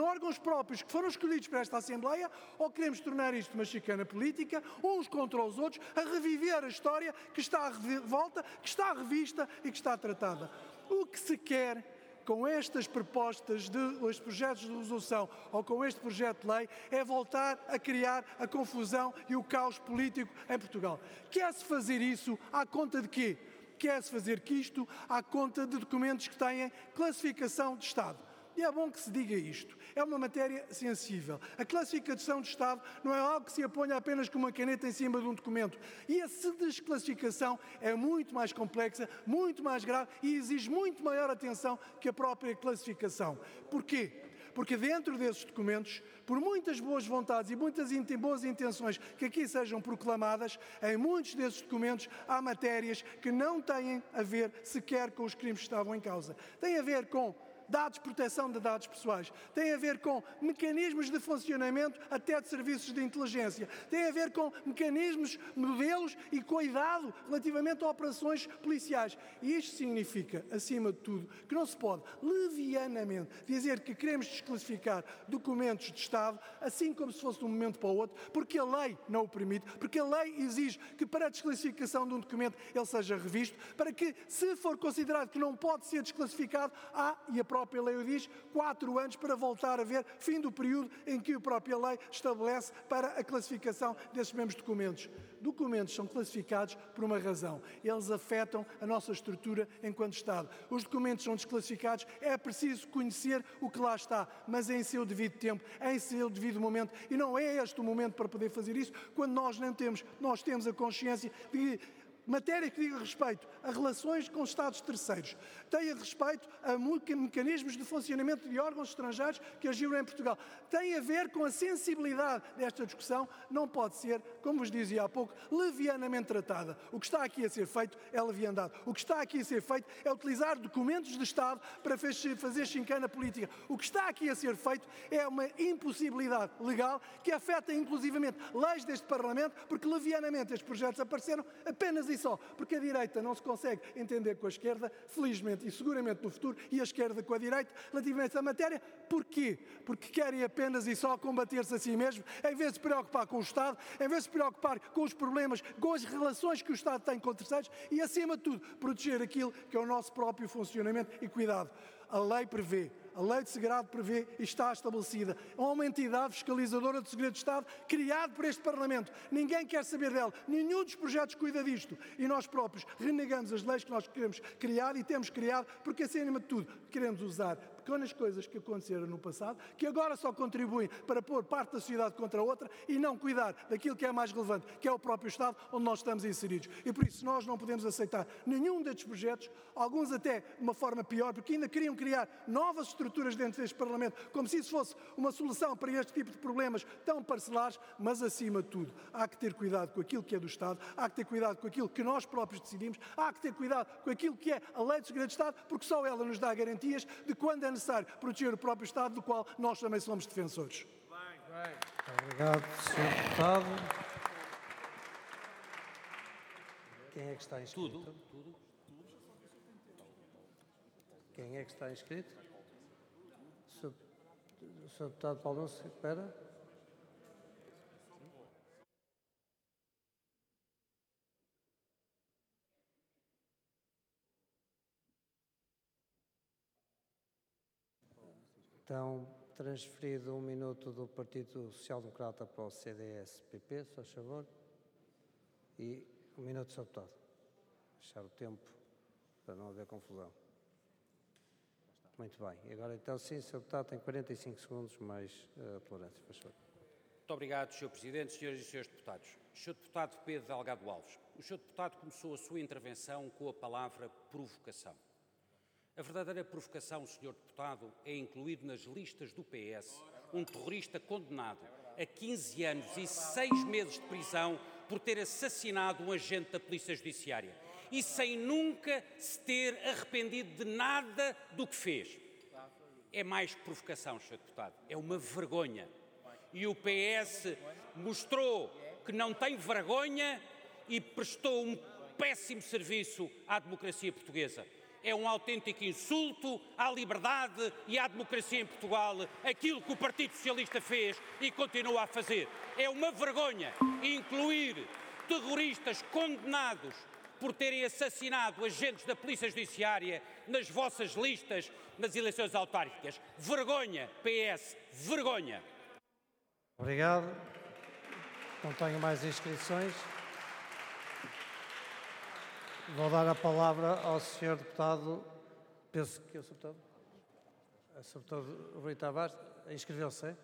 órgãos próprios que foram escolhidos para esta Assembleia, ou queremos tornar isto uma chicana política, uns contra os outros, a reviver a história que está à revolta, que está revista e que está tratada. O que se quer com estas propostas os projetos de resolução ou com este projeto de lei é voltar a criar a confusão e o caos político em Portugal. Quer-se fazer isso à conta de quê? Quer-se fazer isto à conta de documentos que têm classificação de Estado. E é bom que se diga isto. É uma matéria sensível. A classificação de Estado não é algo que se aponha apenas com uma caneta em cima de um documento. E essa desclassificação é muito mais complexa, muito mais grave e exige muito maior atenção que a própria classificação. Porquê? Porque dentro desses documentos, por muitas boas vontades e muitas boas intenções que aqui sejam proclamadas, em muitos desses documentos há matérias que não têm a ver sequer com os crimes que estavam em causa. Tem a ver com dados, proteção de dados pessoais, tem a ver com mecanismos de funcionamento até de serviços de inteligência, tem a ver com mecanismos, modelos e cuidado relativamente a operações policiais. E isto significa, acima de tudo, que não se pode levianamente dizer que queremos desclassificar documentos de Estado, assim como se fosse de um momento para o outro, porque a lei não o permite, porque a lei exige que para a desclassificação de um documento ele seja revisto, para que, se for considerado que não pode ser desclassificado, e a própria lei o diz, 4 anos para voltar a ver fim do período em que a própria lei estabelece para a classificação desses mesmos documentos. Documentos são classificados por uma razão. Eles afetam a nossa estrutura enquanto Estado. Os documentos são desclassificados, é preciso conhecer o que lá está, mas em seu devido tempo, em seu devido momento. E não é este o momento para poder fazer isso, quando nós temos a consciência de matéria que diga respeito a relações com Estados terceiros, tenha respeito a mecanismos de funcionamento de órgãos estrangeiros que agiram em Portugal, tem a ver com a sensibilidade desta discussão, não pode ser, como vos dizia há pouco, levianamente tratada. O que está aqui a ser feito é leviandade. O que está aqui a ser feito é utilizar documentos de Estado para fazer chincana política. O que está aqui a ser feito é uma impossibilidade legal que afeta inclusivamente leis deste Parlamento, porque levianamente estes projetos apareceram apenas e só porque a direita não se consegue entender com a esquerda, felizmente e seguramente no futuro, e a esquerda com a direita, relativamente à matéria. Porquê? Porque querem apenas e só combater-se a si mesmo, em vez de se preocupar com o Estado, em vez de se preocupar com os problemas, com as relações que o Estado tem com terceiros e, acima de tudo, proteger aquilo que é o nosso próprio funcionamento. E cuidado, a lei prevê, a Lei de Segredo prevê e está estabelecida. É uma entidade fiscalizadora de segredo de Estado criada por este Parlamento. Ninguém quer saber dela. Nenhum dos projetos cuida disto. E nós próprios renegamos as leis que nós queremos criar e temos criado porque, acima de tudo, queremos usar pequenas coisas que aconteceram no passado, que agora só contribuem para pôr parte da sociedade contra a outra e não cuidar daquilo que é mais relevante, que é o próprio Estado onde nós estamos inseridos. E por isso nós não podemos aceitar nenhum destes projetos, alguns até de uma forma pior, porque ainda queriam criar novas estruturas dentro deste Parlamento, como se isso fosse uma solução para este tipo de problemas tão parcelares, mas acima de tudo, há que ter cuidado com aquilo que é do Estado, há que ter cuidado com aquilo que nós próprios decidimos, há que ter cuidado com aquilo que é a Lei de Segredo de Estado, porque só ela nos dá garantias de quando é necessário proteger o próprio Estado, do qual nós também somos defensores. Obrigado, Sr. Deputado. Quem é que está inscrito? Tudo. Quem é que está inscrito? Sr. Deputado Paulo Nunes, espera. Então, transferido 1 minuto do Partido Social Democrata para o CDS-PP, se faz favor. E 1 minuto, Sr. Deputado. Deixar o tempo para não haver confusão. Muito bem. E agora, então, sim, Sr. Deputado, tem 45 segundos mais tolerância, faz favor. Muito obrigado, Sr. Presidente, Senhoras e Senhores Deputados. Sr. Deputado Pedro Delgado Alves, o Sr. Deputado começou a sua intervenção com a palavra provocação. A verdadeira provocação, Sr. Deputado, é incluir nas listas do PS um terrorista condenado a 15 anos e 6 meses de prisão por ter assassinado um agente da Polícia Judiciária e sem nunca se ter arrependido de nada do que fez. É mais que provocação, Sr. Deputado, é uma vergonha. E o PS mostrou que não tem vergonha e prestou um péssimo serviço à democracia portuguesa. É um autêntico insulto à liberdade e à democracia em Portugal, aquilo que o Partido Socialista fez e continua a fazer. É uma vergonha incluir terroristas condenados por terem assassinado agentes da Polícia Judiciária nas vossas listas nas eleições autárquicas. Vergonha, PS, vergonha. Obrigado. Não tenho mais inscrições. Vou dar a palavra ao Sr. Deputado, penso que é o Sr. Deputado? O Sr. Deputado Rui Tavares, inscreveu-se?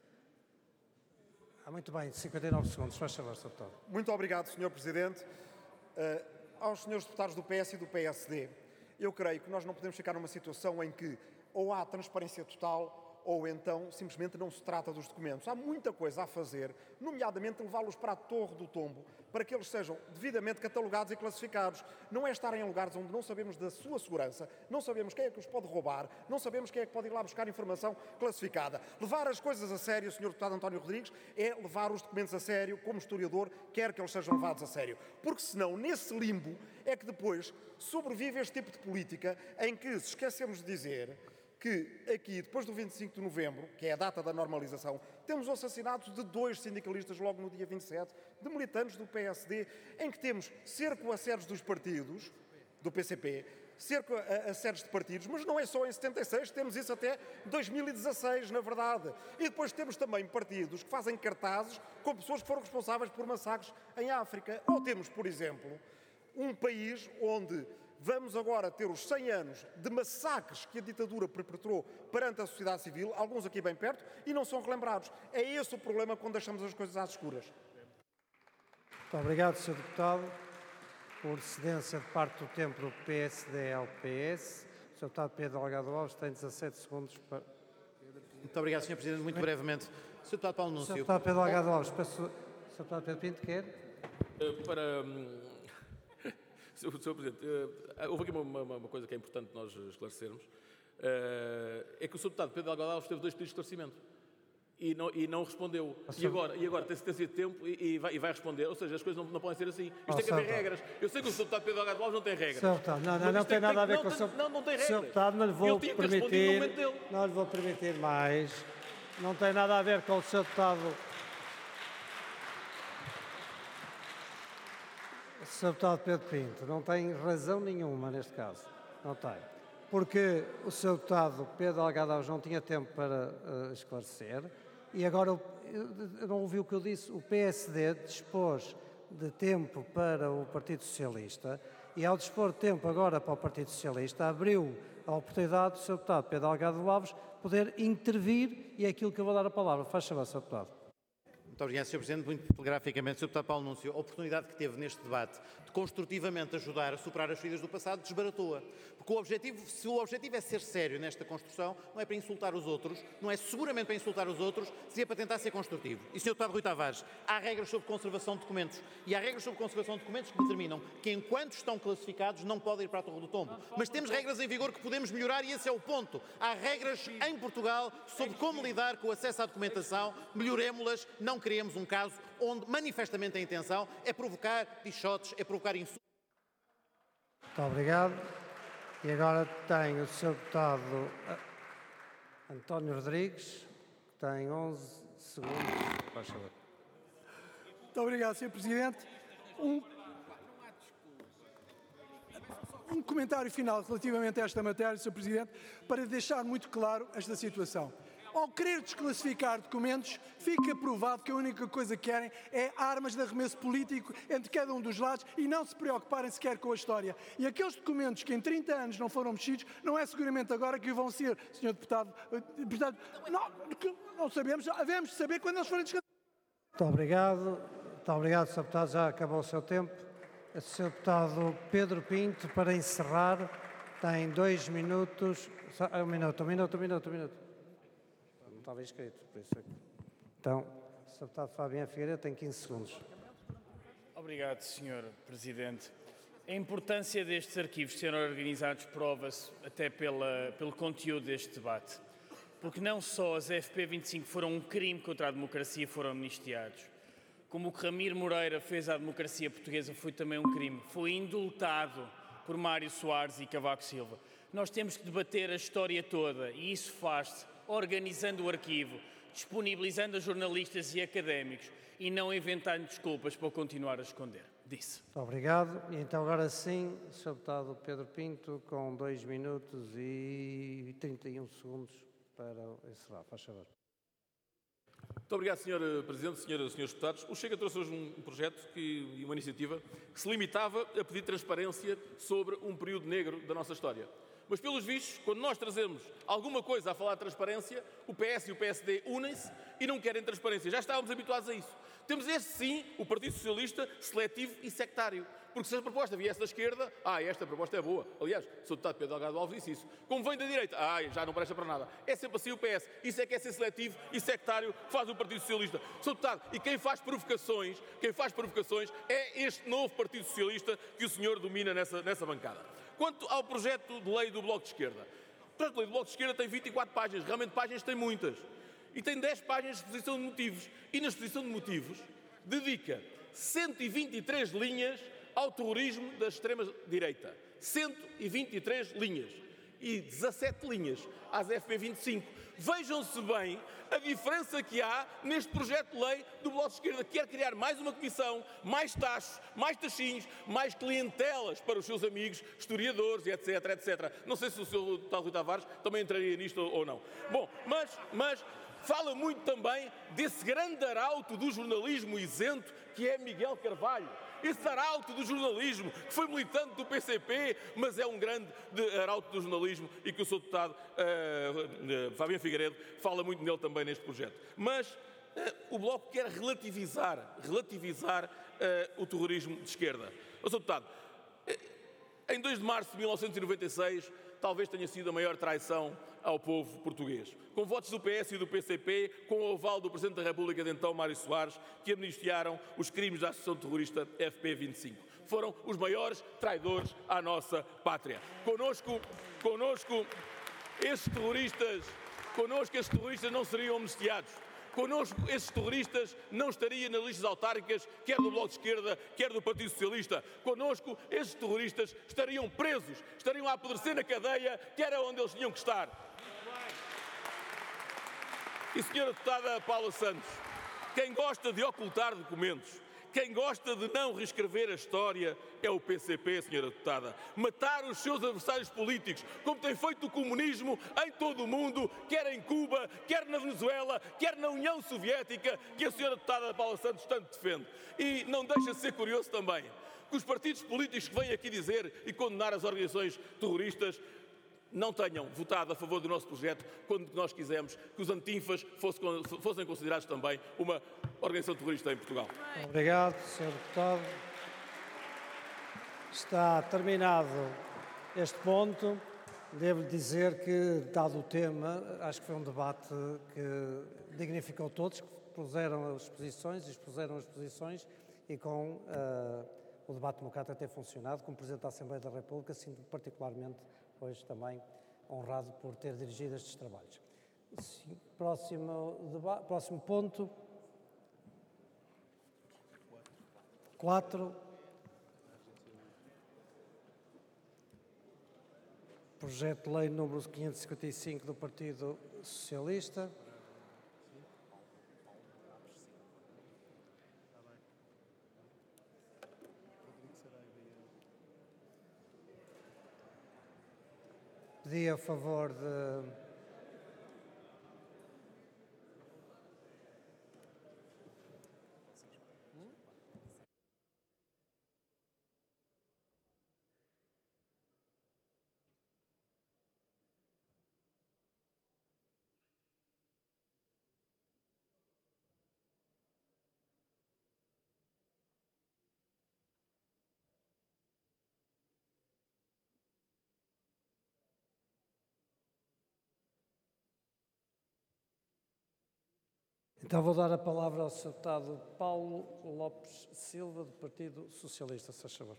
Muito bem, 59 segundos, faz favor, Sr. Deputado. Muito obrigado, Sr. Presidente. Aos senhores deputados do PS e do PSD, eu creio que nós não podemos ficar numa situação em que ou há transparência total ou então simplesmente não se trata dos documentos. Há muita coisa a fazer, nomeadamente levá-los para a Torre do Tombo, para que eles sejam devidamente catalogados e classificados. Não é estarem em lugares onde não sabemos da sua segurança, não sabemos quem é que os pode roubar, não sabemos quem é que pode ir lá buscar informação classificada. Levar as coisas a sério, Sr. Deputado António Rodrigues, é levar os documentos a sério, como historiador, quer que eles sejam levados a sério. Porque senão, nesse limbo, é que depois sobrevive este tipo de política em que se esquecemos de dizer que aqui, depois do 25 de novembro, que é a data da normalização, temos o assassinato de 2 sindicalistas logo no dia 27, de militantes do PSD, em que temos cerco a sedes dos partidos, do PCP, cerco a sedes de partidos, mas não é só em 76, temos isso até 2016, na verdade. E depois temos também partidos que fazem cartazes com pessoas que foram responsáveis por massacres em África. Ou temos, por exemplo, um país onde vamos agora ter os 100 anos de massacres que a ditadura perpetrou perante a sociedade civil, alguns aqui bem perto, e não são relembrados. É esse o problema quando deixamos as coisas às escuras. Muito obrigado, Sr. Deputado. Por cedência de parte do tempo do PSD ao PS, o Sr. Deputado Pedro Delgado Alves tem 17 segundos para... Muito obrigado, Sr. Presidente. Muito brevemente. Sr. Deputado Paulo Núncio. Sr. Deputado Pedro Delgado Alves, peço... Sr. Deputado Pedro Pinto, quer? Sr. Presidente, houve aqui uma coisa que é importante nós esclarecermos, é que o Sr. Deputado Pedro Delgado Alves teve 2 pedidos de esclarecimento e não respondeu. E agora tem sido tempo e vai responder. Ou seja, as coisas não podem ser assim. Isto tem que haver regras. Eu sei que o Sr. Deputado Pedro Delgado Alves não tem regras. Sr. Deputado, não tem nada a ver com o Sr. Não tem regras. Sr. Deputado, não lhe vou permitir. No dele. Não lhe vou permitir mais. Não tem nada a ver com o Sr. Deputado. Sr. Deputado Pedro Pinto, não tem razão nenhuma neste caso. Não tem. Porque o Sr. Deputado Pedro Delgado Alves não tinha tempo para esclarecer e agora, não ouviu o que eu disse, o PSD dispôs de tempo para o Partido Socialista e ao dispor de tempo agora para o Partido Socialista abriu a oportunidade do Sr. Deputado Pedro Delgado Alves poder intervir e é aquilo que eu vou dar a palavra. Faz favor, Sr. Deputado. Muito obrigado, Sr. Presidente. Muito telegraficamente, Sr. Deputado Paulo Núncio, a oportunidade que teve neste debate de construtivamente ajudar a superar as feridas do passado, desbaratou-a. Porque se o objetivo é ser sério nesta construção, não é para insultar os outros, não é seguramente para insultar os outros, se é para tentar ser construtivo. E, Sr. Deputado Rui Tavares, há regras sobre conservação de documentos e há regras sobre conservação de documentos que determinam que, enquanto estão classificados, não podem ir para a Torre do Tombo. Mas temos regras em vigor que podemos melhorar e esse é o ponto. Há regras em Portugal sobre como lidar com o acesso à documentação, melhoremos-las, não queremos um caso onde manifestamente a intenção é provocar dichotes, é provocar insultos. Muito obrigado. E agora tem o Sr. Deputado António Rodrigues, que tem 11 segundos. Faz favor. Muito obrigado, Sr. Presidente. Um comentário final relativamente a esta matéria, Sr. Presidente, para deixar muito claro esta situação. Ao querer desclassificar documentos, fica provado que a única coisa que querem é armas de arremesso político entre cada um dos lados e não se preocuparem sequer com a história. E aqueles documentos que em 30 anos não foram mexidos, não é seguramente agora que vão ser, Sr. Deputado. Portanto, não sabemos, havemos de saber quando eles forem desclassificados. Muito obrigado, Sr. Deputado. Já acabou o seu tempo. O Sr. Deputado Pedro Pinto, para encerrar, tem 2 minutos. Um minuto. Não estava inscrito, por isso. Então, o Sr. Deputado Fabiano Figueiredo tem 15 segundos. Obrigado, Sr. Presidente. A importância destes arquivos serem organizados prova-se até pelo conteúdo deste debate. Porque não só as FP25 foram um crime contra a democracia e foram amnistiados, como o que Ramiro Moreira fez à democracia portuguesa foi também um crime. Foi indultado por Mário Soares e Cavaco Silva. Nós temos que debater a história toda e isso faz-se organizando o arquivo, disponibilizando a jornalistas e académicos e não inventando desculpas para continuar a esconder. Disse. Muito obrigado. E então agora sim, Sr. Deputado Pedro Pinto, com 2 minutos e 31 segundos para encerrar. Faz favor. Muito obrigado, Sr. Presidente, Senhoras e Senhores Deputados. O Chega trouxe hoje um projeto e uma iniciativa que se limitava a pedir transparência sobre um período negro da nossa história. Mas, pelos vistos, quando nós trazemos alguma coisa a falar de transparência, o PS e o PSD unem-se e não querem transparência. Já estávamos habituados a isso. Temos este, sim, o Partido Socialista, seletivo e sectário. Porque se a proposta viesse da esquerda, esta proposta é boa. Aliás, o Sr. Deputado Pedro Delgado Alves disse isso. Como vem da direita, já não presta para nada. É sempre assim o PS. Isso é que é ser seletivo e sectário, faz o Partido Socialista. Sr. Deputado, e quem faz provocações é este novo Partido Socialista que o senhor domina nessa bancada. Quanto ao projeto de lei do Bloco de Esquerda. O projeto de lei do Bloco de Esquerda tem 24 páginas. Realmente páginas tem muitas. E tem 10 páginas de exposição de motivos. E na exposição de motivos dedica 123 linhas ao terrorismo da extrema-direita. 123 linhas. E 17 linhas às FP25. Vejam-se bem a diferença que há neste projeto de lei do Bloco de Esquerda, que quer criar mais uma comissão, mais taxos, mais taxinhos, mais clientelas para os seus amigos, historiadores, etc, etc. Não sei se o Sr. Deputado Rui Tavares também entraria nisto ou não. Bom, mas fala muito também desse grande arauto do jornalismo isento que é Miguel Carvalho. Esse arauto do jornalismo, que foi militante do PCP, mas é um grande arauto do jornalismo e que o Sr. Deputado Fabiano Figueiredo fala muito nele também neste projeto. Mas o Bloco quer relativizar o terrorismo de esquerda. O Sr. Deputado, em 2 de março de 1996, talvez tenha sido a maior traição ao povo português. Com votos do PS e do PCP, com o aval do Presidente da República de então, Mário Soares, que amnistiaram os crimes da Associação Terrorista FP25. Foram os maiores traidores à nossa pátria. Connosco esses terroristas não seriam amnistiados. Connosco, esses terroristas não estariam nas listas autárquicas, quer do Bloco de Esquerda, quer do Partido Socialista. Connosco, esses terroristas estariam presos, estariam a apodrecer na cadeia, que era onde eles tinham que estar. E, Sra. Deputada Paula Santos, quem gosta de ocultar documentos, quem gosta de não reescrever a história é o PCP, Sra. Deputada. Matar os seus adversários políticos, como tem feito o comunismo em todo o mundo, quer em Cuba, quer na Venezuela, quer na União Soviética, que a Sra. Deputada Paula Santos tanto defende. E não deixa de ser curioso também que os partidos políticos que vêm aqui dizer e condenar as organizações terroristas não tenham votado a favor do nosso projeto quando nós quisemos que os antinfas fossem considerados também uma organização terrorista em Portugal. Obrigado, Sr. Deputado. Está terminado este ponto. Devo dizer que, dado o tema, acho que foi um debate que dignificou todos, que expuseram as posições e com o debate democrático a ter funcionado. Como Presidente da Assembleia da República, sinto particularmente hoje também honrado por ter dirigido estes trabalhos. Próximo ponto. 4. Projeto de Lei número 555 do Partido Socialista. Pedi a favor de... Então vou dar a palavra ao Sr. Deputado Paulo Lopes Silva, do Partido Socialista, se faz favor.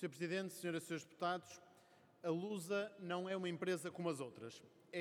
Sr. Presidente, senhoras e senhores deputados, a Lusa não é uma empresa como as outras.